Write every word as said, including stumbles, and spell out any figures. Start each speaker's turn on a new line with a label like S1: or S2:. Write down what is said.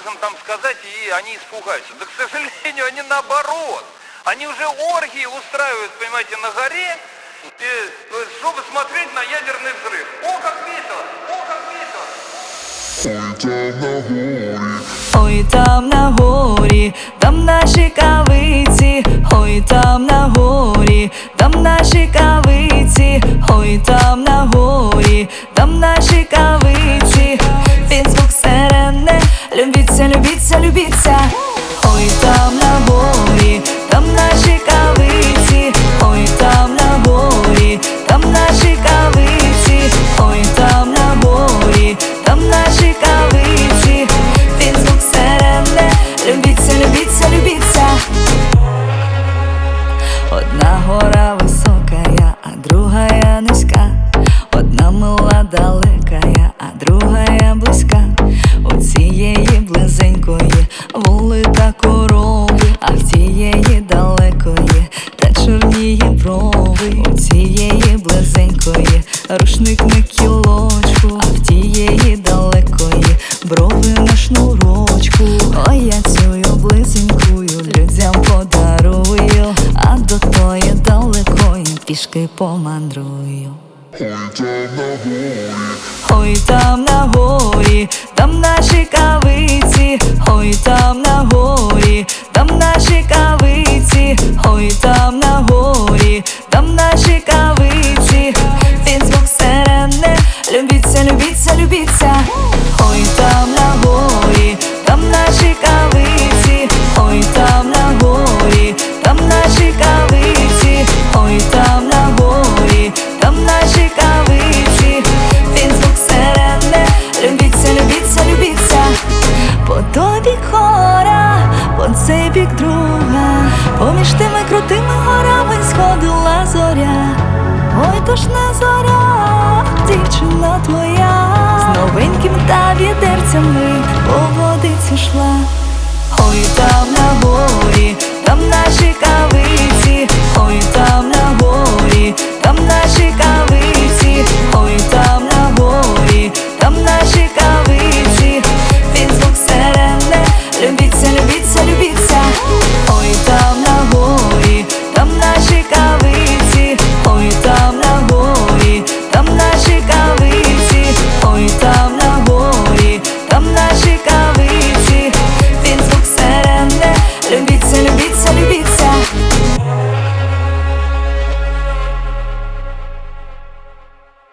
S1: им там сказать, и они испугаются. Да, к сожалению, они наоборот. Они уже оргии устраивают, понимаете, на горе, и, чтобы смотреть на ядерный взрыв. О, как весело! О, как весело!
S2: Ой, там на горі, там наші кавиці, ой, там на горі, там наші кавиці, ой, там на горі, там наші кавиці, під звук сирени, любіться, любіться, любіться. Ой, там на горі, там наші кавиці, ой, там на горі, там наші кавиці, ой, там на горі, там наші кавиці, під звук сирени, любіться, любіться, любіться. Одна гора високая, а другая низька, одна мила далекая, а другая близька. У цієї близенької воли та корови, а в тієї далекої та чорніє брови. У цієї близенької рушник на кілочку, а в тієї далекої брови на шнурочку. Ой, я цю близенькую людям подарую, а до тої далекої пішки помандрую. Ой, там на горі, там наші кавиці, ой, там на горі, там наші кавиці, ой, там на горі, там наші кавиці, під звук сирени, любіться, любіться, любіться. Ой, там на горі, там наші кавиці, ой, там на горі, там наші кавиці, ой, там на горі, там наші кавиці, під звук сирени, любіться, любіться, любіться. По той бік гора, по цей бік друга, поміж тими крутими горами сходила зоря. Ой, то ж не зоря, дівчина твоя, з новеньким та відерцями по водиці йшла. Ой, там на горі, там наші